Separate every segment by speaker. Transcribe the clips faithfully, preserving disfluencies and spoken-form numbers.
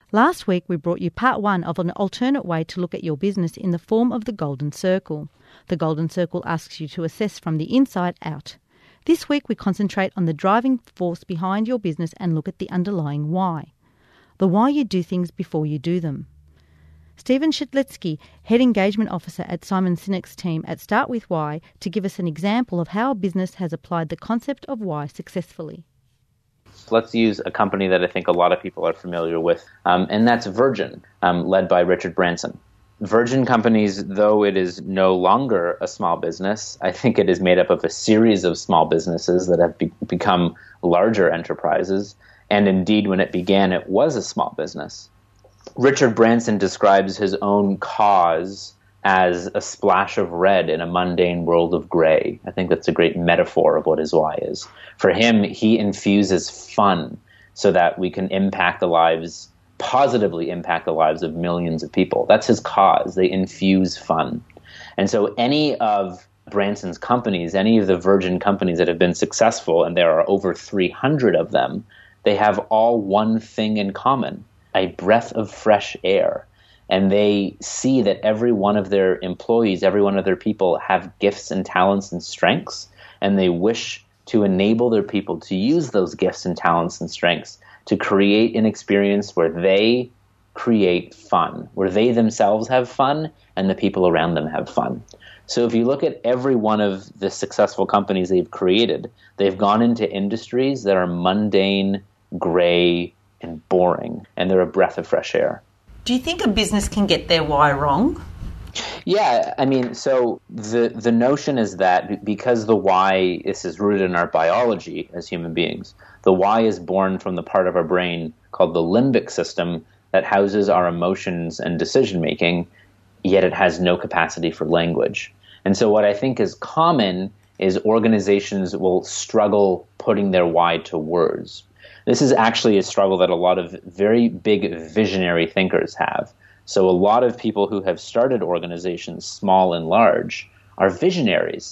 Speaker 1: Last week, we brought you part one of an alternate way to look at your business in the form of the Golden Circle. The Golden Circle asks you to assess from the inside out. This week, we concentrate on the driving force behind your business and look at the underlying why. The why you do things before you do them. Stephen Shitlitsky, Head Engagement Officer at Simon Sinek's team at Start With Why, to give us an example of how a business has applied the concept of why successfully.
Speaker 2: Let's use a company that I think a lot of people are familiar with, um, and that's Virgin, um, led by Richard Branson. Virgin Companies, though it is no longer a small business, I think it is made up of a series of small businesses that have be- become larger enterprises, and indeed when it began, it was a small business. Richard Branson describes his own cause as a splash of red in a mundane world of gray. I think that's a great metaphor of what his why is. For him, he infuses fun so that we can impact the lives, positively impact the lives of millions of people. That's his cause. They infuse fun. And so any of Branson's companies, any of the Virgin companies that have been successful, and there are over three hundred of them, they have all one thing in common, a breath of fresh air. And they see that every one of their employees, every one of their people have gifts and talents and strengths, and they wish to enable their people to use those gifts and talents and strengths to create an experience where they create fun, where they themselves have fun and the people around them have fun. So if you look at every one of the successful companies they've created, they've gone into industries that are mundane, gray, and boring, and they're a breath of fresh air.
Speaker 3: Do you think a business can get their why wrong?
Speaker 2: Yeah, I mean, so the the notion is that because the why, this is rooted in our biology as human beings, the why is born from the part of our brain called the limbic system that houses our emotions and decision-making, yet it has no capacity for language. And so what I think is common is organizations will struggle putting their why to words. This is actually a struggle that a lot of very big visionary thinkers have. So a lot of people who have started organizations, small and large, are visionaries.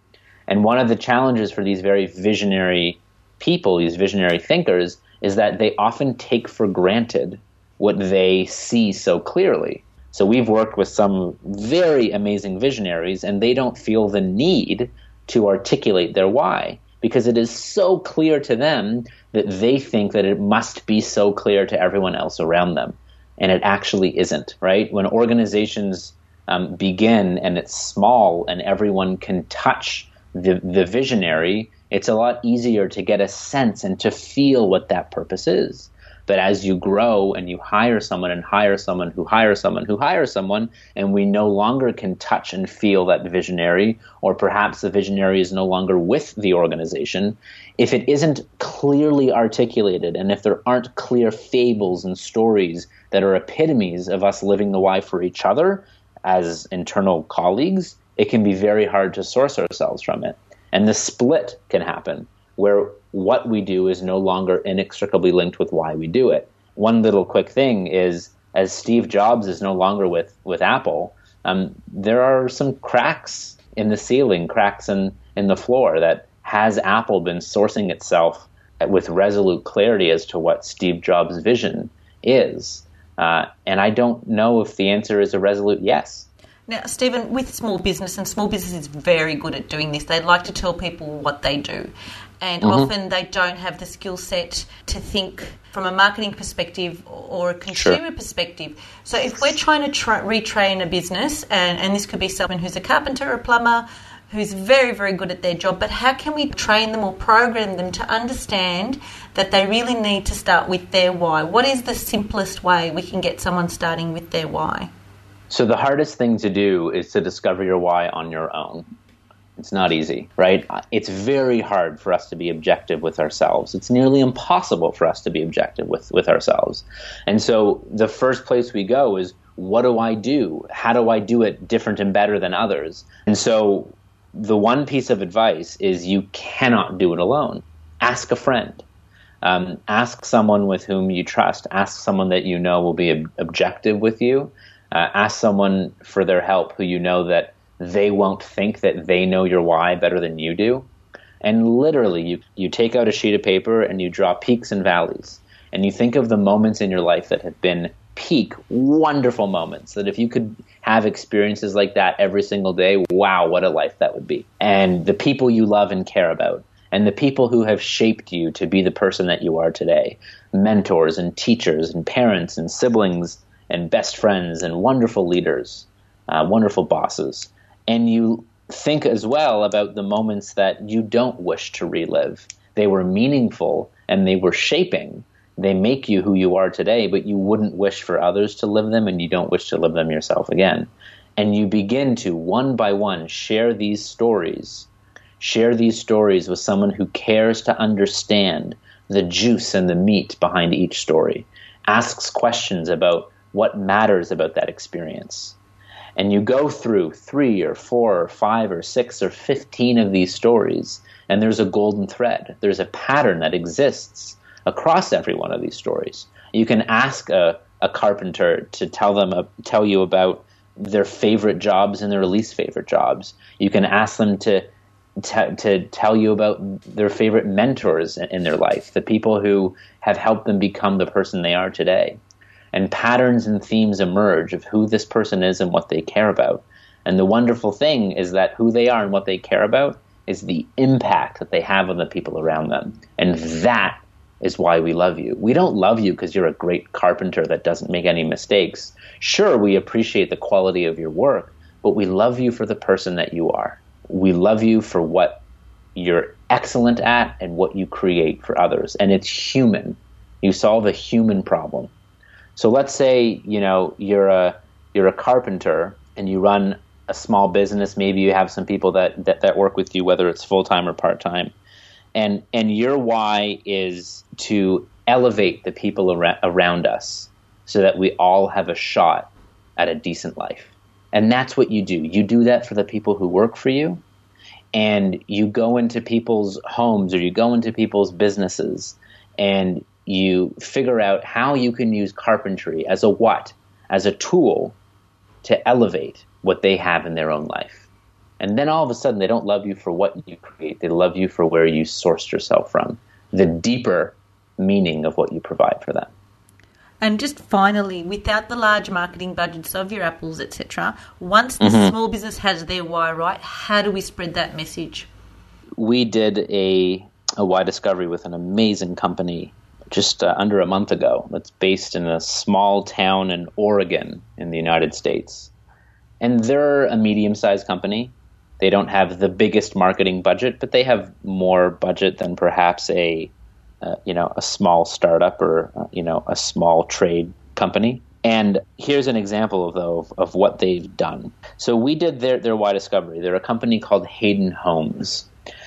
Speaker 2: And one of the challenges for these very visionary people, these visionary thinkers, is that they often take for granted what they see so clearly. So we've worked with some very amazing visionaries, and they don't feel the need to articulate their why, because it is so clear to them that they think that it must be so clear to everyone else around them. And it actually isn't, right? When organizations um, begin and it's small and everyone can touch the, the visionary, it's a lot easier to get a sense and to feel what that purpose is. But as you grow and you hire someone and hire someone who hires someone who hires someone, and we no longer can touch and feel that visionary, or perhaps the visionary is no longer with the organization, if it isn't clearly articulated and if there aren't clear fables and stories that are epitomes of us living the why for each other as internal colleagues, it can be very hard to source ourselves from it. And the split can happen, where what we do is no longer inextricably linked with why we do it. One little quick thing is, as Steve Jobs is no longer with, with Apple, um, there are some cracks in the ceiling, cracks in, in the floor that has Apple been sourcing itself with resolute clarity as to what Steve Jobs' vision is. Uh, and I don't know if the answer is a resolute yes.
Speaker 3: Now, Stephen, with small business, and small business is very good at doing this, they like to tell people what they do. And mm-hmm. often they don't have the skill set to think from a marketing perspective or a consumer
Speaker 2: Sure.
Speaker 3: perspective. So if we're trying to tra- retrain a business, and, and this could be someone who's a carpenter, a plumber, who's very, very good at their job, but how can we train them or program them to understand that they really need to start with their why? What is the simplest way we can get someone starting with their why?
Speaker 2: So the hardest thing to do is to discover your why on your own. It's not easy, right? It's very hard for us to be objective with ourselves. It's nearly impossible for us to be objective with, with ourselves. And so the first place we go is, what do I do? How do I do it different and better than others? And so the one piece of advice is you cannot do it alone. Ask a friend. Um, ask someone with whom you trust. Ask someone that you know will be ob- objective with you. Uh, ask someone for their help who you know that they won't think that they know your why better than you do. And literally, you, you take out a sheet of paper and you draw peaks and valleys. and you think of the moments in your life that have been peak, wonderful moments, that if you could have experiences like that every single day, wow, what a life that would be. And the people you love and care about, and the people who have shaped you to be the person that you are today, mentors and teachers and parents and siblings and best friends and wonderful leaders, uh, wonderful bosses. And you think as well about the moments that you don't wish to relive. They were meaningful and they were shaping. They make you who you are today, but you wouldn't wish for others to live them, and you don't wish to live them yourself again. And you begin to, one by one, share these stories, share these stories with someone who cares to understand the juice and the meat behind each story, asks questions about what matters about that experience. And you go through three or four or five or six or fifteen of these stories, and there's a golden thread. There's a pattern that exists across every one of these stories. You can ask a, a carpenter to tell them, uh, tell you about their favorite jobs and their least favorite jobs. You can ask them to t- to tell you about their favorite mentors in, in their life, the people who have helped them become the person they are today. And patterns and themes emerge of who this person is and what they care about. And the wonderful thing is that who they are and what they care about is the impact that they have on the people around them. And that is why we love you. We don't love you because you're a great carpenter that doesn't make any mistakes. Sure, we appreciate the quality of your work, but we love you for the person that you are. We love you for what you're excellent at and what you create for others. And it's human. You solve a human problem. So let's say, you know, you're a you're a carpenter and you run a small business. Maybe you have some people that, that, that work with you, whether it's full-time or part-time. And and your why is to elevate the people ar- around us so that we all have a shot at a decent life. And that's what you do. You do that for the people who work for you. And you go into people's homes or you go into people's businesses and you figure out how you can use carpentry as a what? As a tool to elevate what they have in their own life. And then all of a sudden, they don't love you for what you create. They love you for where you sourced yourself from, the deeper meaning of what you provide for them.
Speaker 3: And just finally, without the large marketing budgets of your Apples, et cetera, once the
Speaker 2: Mm-hmm.
Speaker 3: small business has their why right, how do we spread that message?
Speaker 2: We did a, a why discovery with an amazing company just uh, under a month ago that's based in a small town in Oregon in the United States. And they're a medium-sized company. They don't have the biggest marketing budget, but they have more budget than perhaps a, uh, you know, a small startup or, uh, you know, a small trade company. And here's an example of, though, of, of what they've done. So we did their, their why discovery. They're a company called Hayden Homes.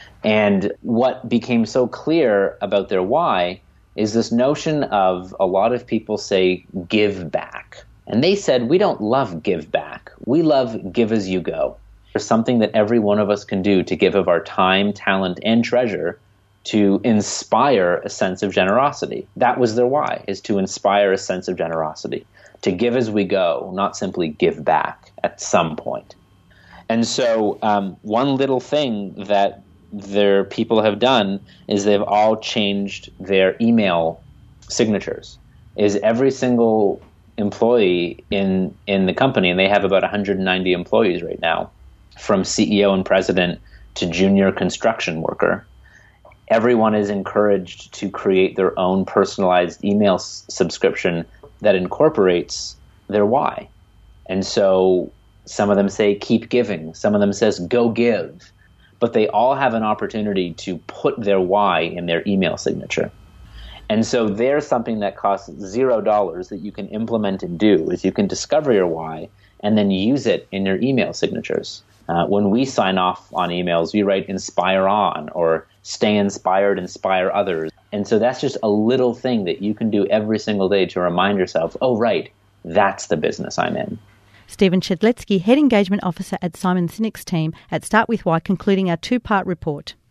Speaker 2: And what became so clear about their why is this notion of a lot of people say give back. And they said, we don't love give back. We love give as you go. There's something that every one of us can do to give of our time, talent, and treasure to inspire a sense of generosity. That was their why, is to inspire a sense of generosity, to give as we go, not simply give back at some point. And so um, one little thing that their people have done is they've all changed their email signatures. Is every single employee in in the company, and they have about one hundred ninety employees right now, from C E O and president to junior construction worker, everyone is encouraged to create their own personalized email s- subscription that incorporates their why. And so some of them say keep giving, some of them says go give, but they all have an opportunity to put their why in their email signature. And so there's something that costs zero dollars that you can implement and do, is you can discover your why and then use it in your email signatures. Uh, when we sign off on emails, we write inspire on or stay inspired, inspire others. And so that's just a little thing that you can do every single day to remind yourself, oh, right, that's the business I'm in.
Speaker 1: Stephen Shedletsky, Head Engagement Officer at Simon Sinek's team at Start With Why, concluding our two-part report.